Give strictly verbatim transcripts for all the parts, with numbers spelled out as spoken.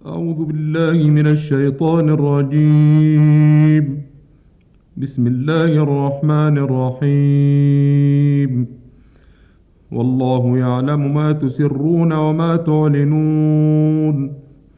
أعوذ بالله من الشيطان الرجيم. بسم الله الرحمن الرحيم. والله يعلم ما تسرون وما تعلنون.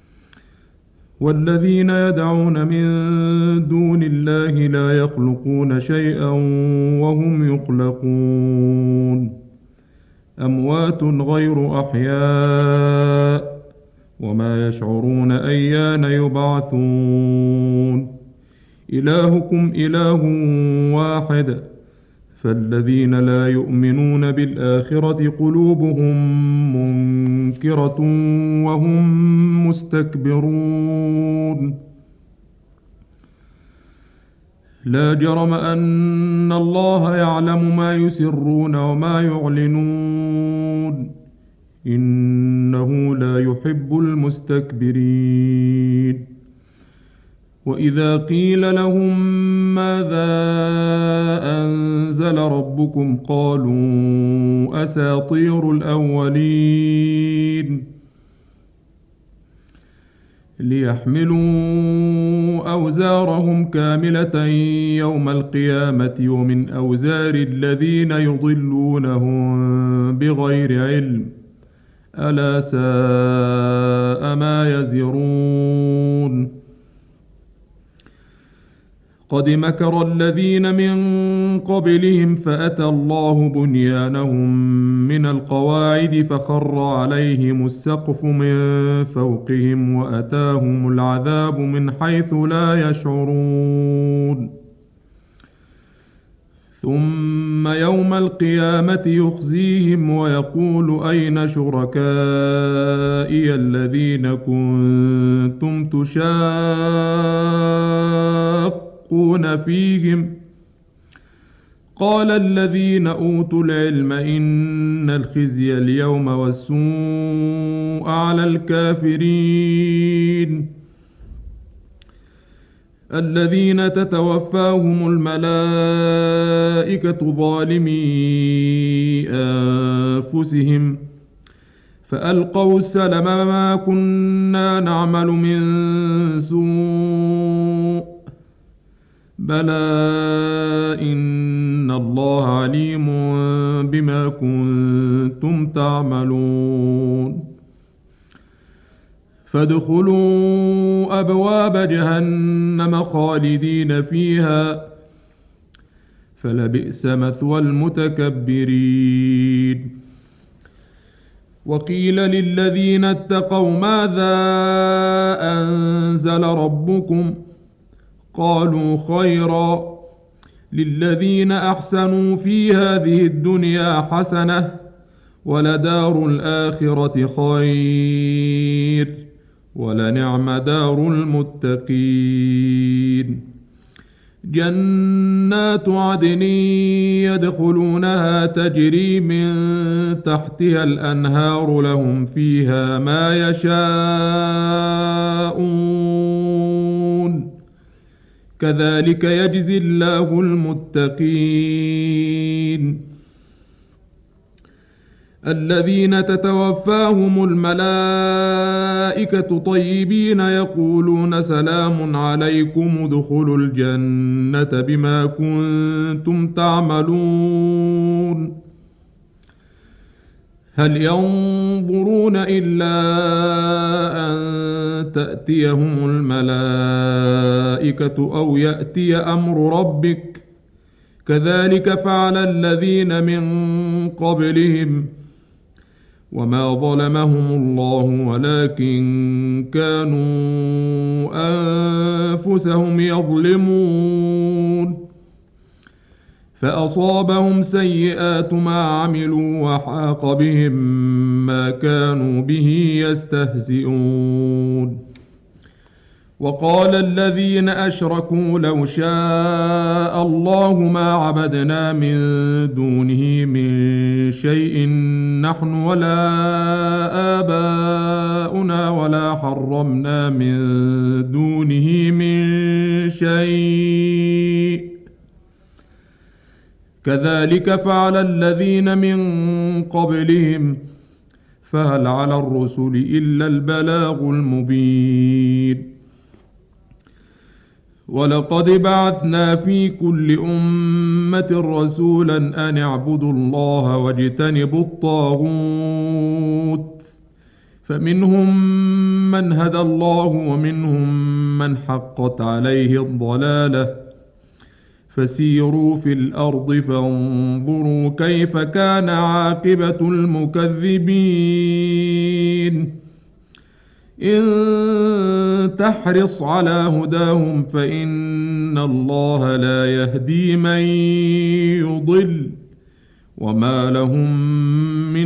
والذين يدعون من دون الله لا يخلقون شيئا وهم يخلقون. أموات غير أحياء وما يشعرون أيان يبعثون. إلهكم إله واحد فالذين لا يؤمنون بالآخرة قلوبهم منكرة وهم مستكبرون. لا جرم أن الله يعلم ما يسرون وما يعلنون إنه لا يحب المستكبرين. وإذا قيل لهم ماذا أنزل ربكم قالوا أساطير الأولين ليحملوا أوزارهم كاملة يوم القيامة ومن أوزار الذين يضلونهم بغير علم ألا ساء ما يزرون. قد مكر الذين من قبلهم فأتى الله بنيانهم من القواعد فخر عليهم السقف من فوقهم وأتاهم العذاب من حيث لا يشعرون. ثم يوم القيامة يخزيهم ويقول أين شركائي الذين كنتم تشاقون فيهم قال الذين أوتوا العلم إن الخزي اليوم والسوء على الكافرين الذين تتوفاهم الملائكة ظالمي أنفسهم فألقوا السلم ما كنا نعمل من سوء بلى إن الله عليم بما كنتم تعملون. فادخلوا أبواب جهنم خالدين فيها فلبئس مثوى المتكبرين. وقيل للذين اتقوا ماذا أنزل ربكم قالوا خيرا للذين أحسنوا في هذه الدنيا حسنة ولدار الآخرة خير ولنعم دار المتقين. جنات عدن يدخلونها تجري من تحتها الأنهار لهم فيها ما يشاءون كذلك يجزي الله المتقين. الذين تتوفاهم الملائكة طيبين يقولون سلام عليكم ادخلوا الجنة بما كنتم تعملون. هل ينظرون إلا أن تأتيهم الملائكة أو يأتي أمر ربك كذلك فعل الذين من قبلهم وما ظلمهم الله ولكن كانوا أنفسهم يظلمون. فأصابهم سيئات ما عملوا وحاق بهم ما كانوا به يستهزئون. وقال الذين أشركوا لو شاء الله ما عبدنا من دونه من شيء نحن ولا آباؤنا ولا حرمنا من دونه من شيء كذلك فعل الذين من قبلهم فهل على الرسل إلا البلاغ المبين ولقد بعثنا في كل أمة رسولا أن اعبدوا الله واجتنبوا الطاغوت فمنهم من هدى الله ومنهم من حقت عليه الضلالة فسيروا في الأرض فانظروا كيف كان عاقبة المكذبين إن تحرص على هداهم فإن الله لا يهدي من يضل وما لهم من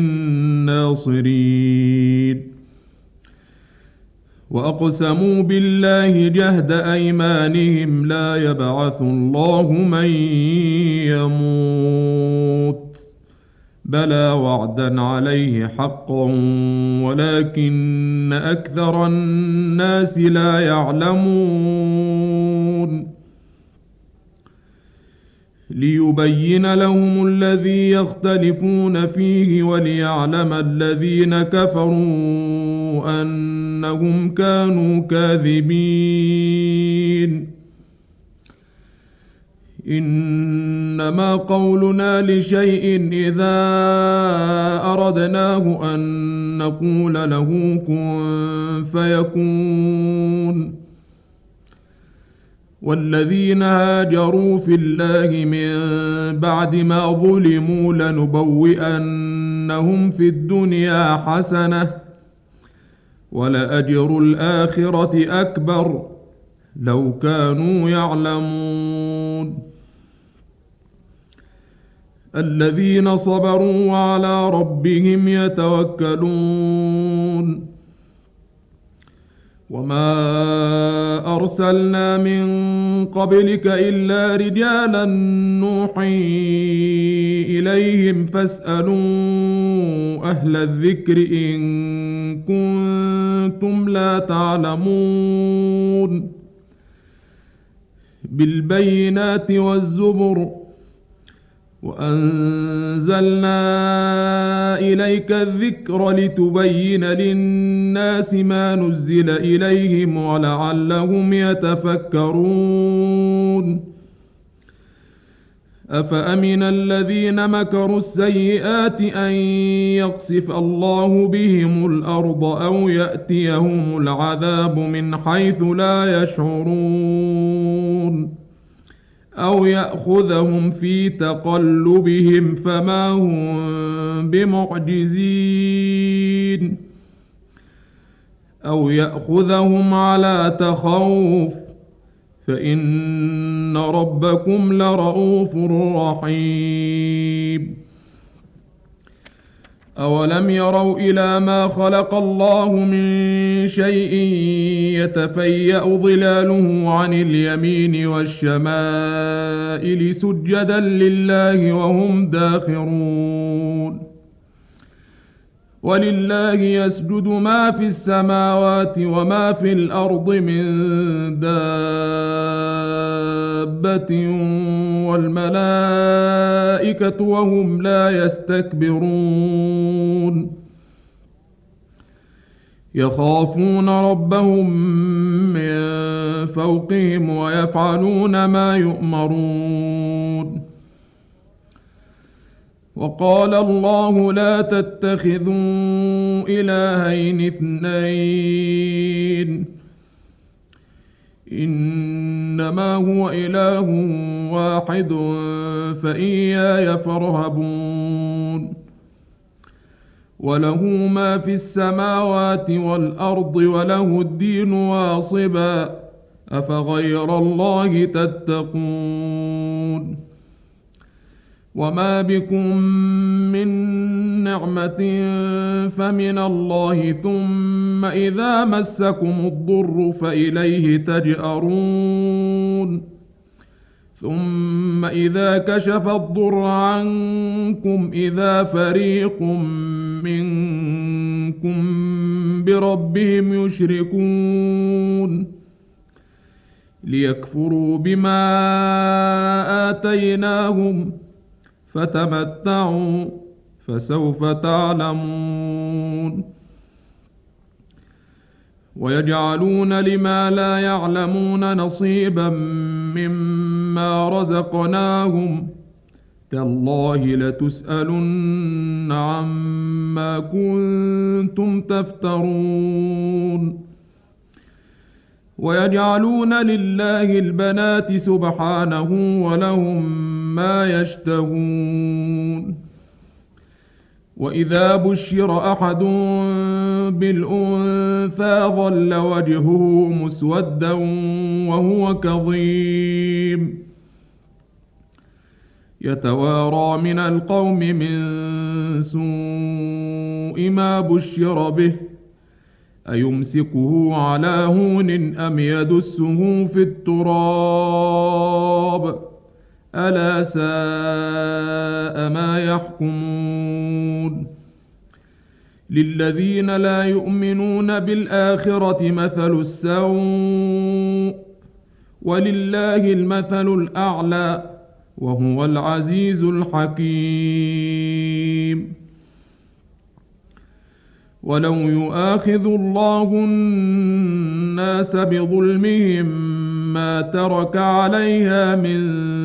ناصرين وأقسموا بالله جهد أيمانهم لا يبعث الله من يموت بلى وعدا عليه حقا ولكن أكثر الناس لا يعلمون ليبين لهم الذي يختلفون فيه وليعلم الذين كفروا أنهم كانوا كاذبين إنما قولنا لشيء إذا أردناه أن نقول له كن فيكون والذين هاجروا في الله من بعد ما ظلموا لنبوئنهم في الدنيا حسنة ولأجر الآخرة أكبر لو كانوا يعلمون الذين صبروا وعلى ربهم يتوكلون وما أرسلنا من قبلك إلا رجالا نوحي إليهم فاسألوا أهل الذكر إن كنتم لا تعلمون بالبينات والزبر وأنزلنا إليك الذكر لتبين للناس ما نزل إليهم ولعلهم يتفكرون أفأمن الذين مكروا السيئات أن يقصف الله بهم الأرض أو يأتيهم العذاب من حيث لا يشعرون أو يأخذهم في تقلبهم فما هم بمعجزين أو يأخذهم على تخوف فإن ربكم لرؤوف رحيم أولم يروا إلى ما خلق الله من شيء يتفيأ ظلاله عن اليمين والشمائل سجدا لله وهم داخرون ولله يسجد ما في السماوات وما في الأرض من دابة والملائكة وهم لا يستكبرون يخافون ربهم من فوقهم ويفعلون ما يؤمرون وقال الله لا تتخذوا إلهين اثنين إنما هو إله واحد فإياي فارهبون وله ما في السماوات والأرض وله الدين واصبا أفغير الله تتقون وما بكم من نعمة فمن الله ثم إذا مسكم الضر فإليه تجأرون ثم إذا كشف الضر عنكم إذا فريق منكم بربهم يشركون ليكفروا بما آتيناهم فتمتعوا فسوف تعلمون. ويجعلون لما لا يعلمون نصيبا مما رزقناهم تالله لتسألن عما كنتم تفترون. ويجعلون لله البنات سبحانه ولهم ما يشتهون. وإذا بشر أحد بالأنثى ظل وجهه مسودا وهو كظيم يتوارى من القوم من سوء ما بشر به أيمسكه على هون أم يدسه في التراب ألا ساء ما يحكمون. للذين لا يؤمنون بالآخرة مثل السوء ولله المثل الأعلى وهو العزيز الحكيم. ولو يؤاخذ الله الناس بظلمهم ما ترك عليها من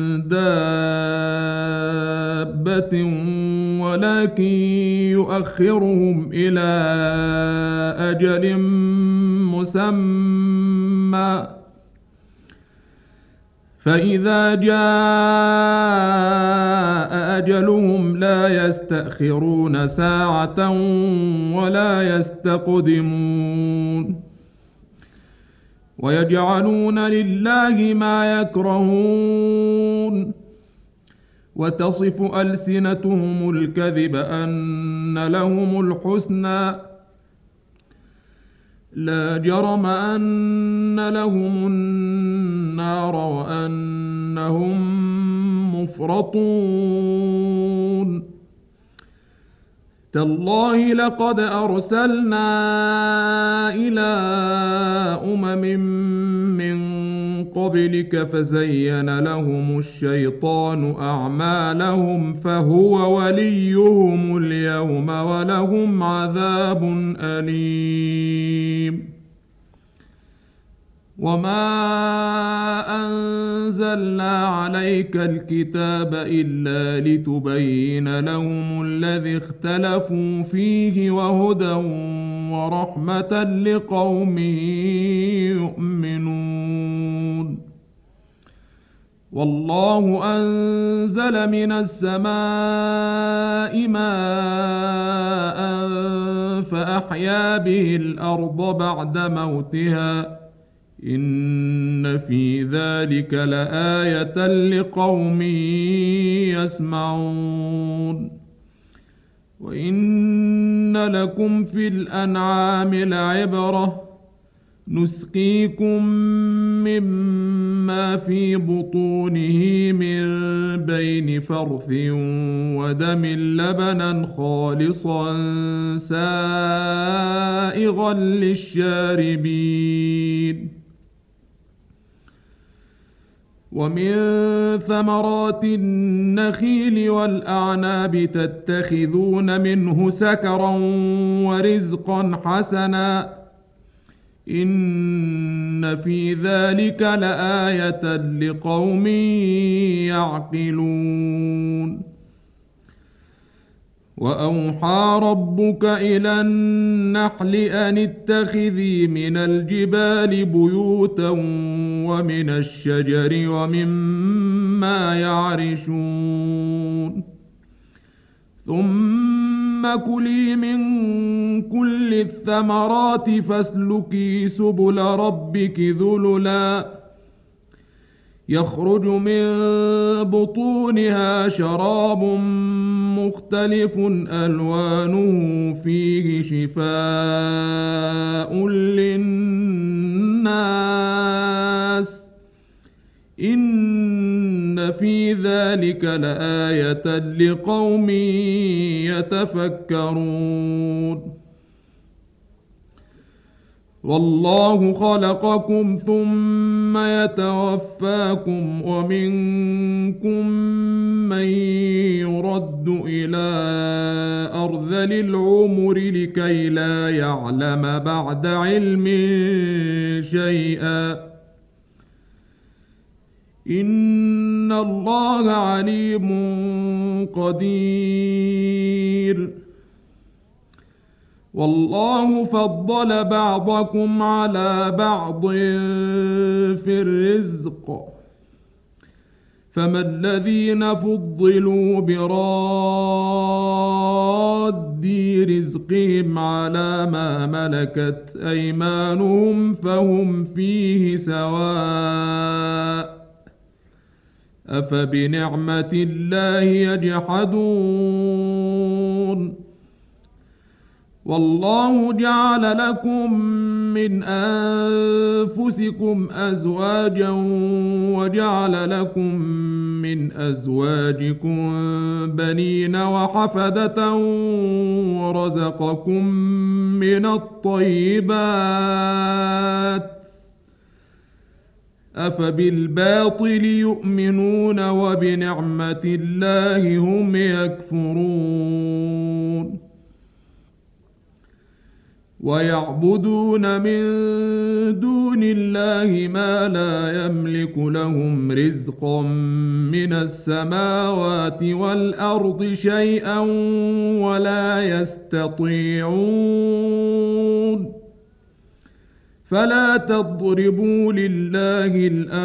دابة ولكن يؤخرهم إلى أجل مسمى فإذا جاء أجلهم لا يستأخرون ساعة ولا يستقدمون. ويجعلون لله ما يكرهون وتصف ألسنتهم الكذب أن لهم الحسنى لا جرم أن لهم النار وأنهم مفرطون. تالله لقد أرسلنا إلى أمم من قبلك فزين لهم الشيطان أعمالهم فهو وليهم اليوم ولهم عذاب أليم. وما أنزلنا عليك الكتاب إلا لتبين لهم الذي اختلفوا فيه وهدى ورحمة لقوم يؤمنون. والله أنزل من السماء ماء فأحيا به الأرض بعد موتها إن في ذلك لآية لقوم يسمعون. وإن لكم في الأنعام لعبرة نسقيكم مما في بطونه من بين فرث ودم لبنا خالصا سائغا للشاربين. ومن ثمرات النخيل والأعناب تتخذون منه سكرا ورزقا حسنا إن في ذلك لآية لقوم يعقلون. وأوحى ربك إلى النحل أن اتخذي من الجبال بيوتا ومن الشجر ومما يعرشون ثم كلي من كل الثمرات فاسلكي سبل ربك ذللا يخرج من بطونها شراب مختلف ألوانه فيه شفاء للناس إن في ذلك لآية لقوم يتفكرون. والله خلقكم ثم يتوفاكم ومنكم من يرد إلى أرذل العمر لكي لا يعلم بعد علم شيئا إن الله عليم قدير والله فضل بعضكم على بعض في الرزق فما الذين فضلوا براد رزقهم على ما ملكت أيمانهم فهم فيه سواء أفبنعمة الله يجحدون والله جعل لكم من أنفسكم أزواجا وجعل لكم من أزواجكم بنين وحفدة ورزقكم من الطيبات أفبالباطل يؤمنون وبنعمة الله هم يكفرون ويعبدون من دون الله ما لا يملك لهم رزقا من السماوات والأرض شيئا ولا يستطيعون فلا تضربوا لله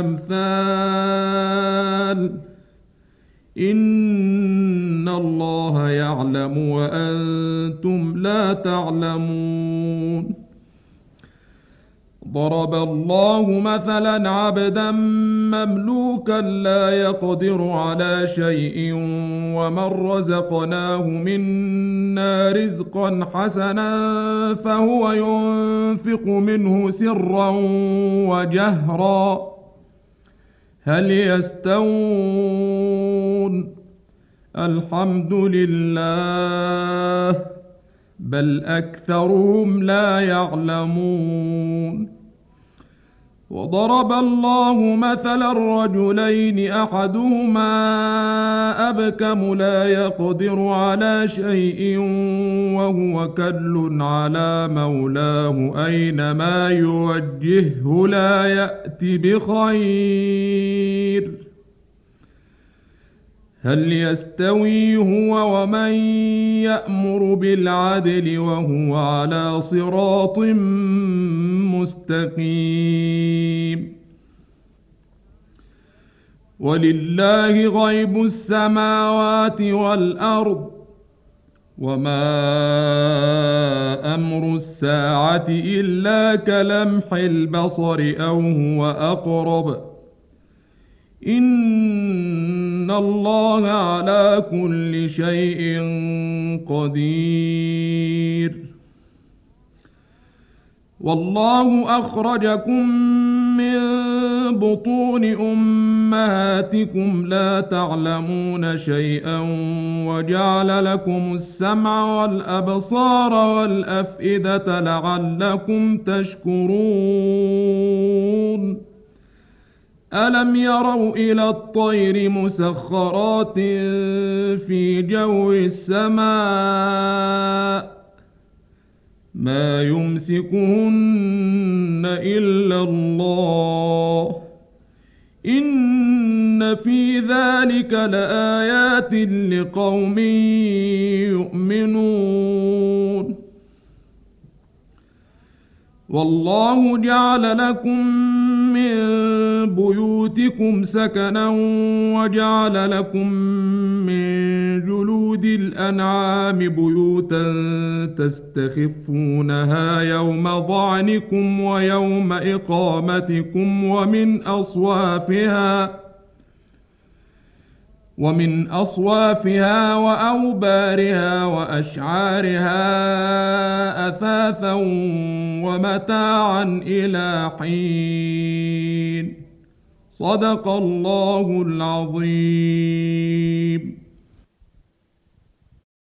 الأمثال إن الله يعلم وأنتم لا تعلمون ضرب الله مثلا عبدا مملوكا لا يقدر على شيء ومن رزقناه منا رزقا حسنا فهو ينفق منه سرا وجهرا هل يستوون الحمد لله بل أكثرهم لا يعلمون وضرب الله مثلا الرجلين أحدهما أبكم لا يقدر على شيء وهو كل على مولاه أينما يوجهه لا يأتي بخير هل يستوي هو ومن يأمر بالعدل وهو على صراط مستقيم ولله غيب السماوات والأرض وما أمر الساعة إلا كلمح البصر أو هو أقرب إن الله على كل شيء قدير والله أخرجكم من بطون أمهاتكم لا تعلمون شيئا وجعل لكم السمع والأبصار والأفئدة لعلكم تشكرون ألم يروا إلى الطير مسخرات في جو السماء ما يمسكهن إلا الله إن في ذلك لآيات لقوم يؤمنون والله جعل لكم من بيوتكم سكنا وجعل لكم من جلود الأنعام بيوتا تستخفونها يوم ظعنكم ويوم إقامتكم ومن أصوافها ومن أصوافها وأوبارها وأشعارها أثاثا ومتاعا إلى حين صدق الله العظيم.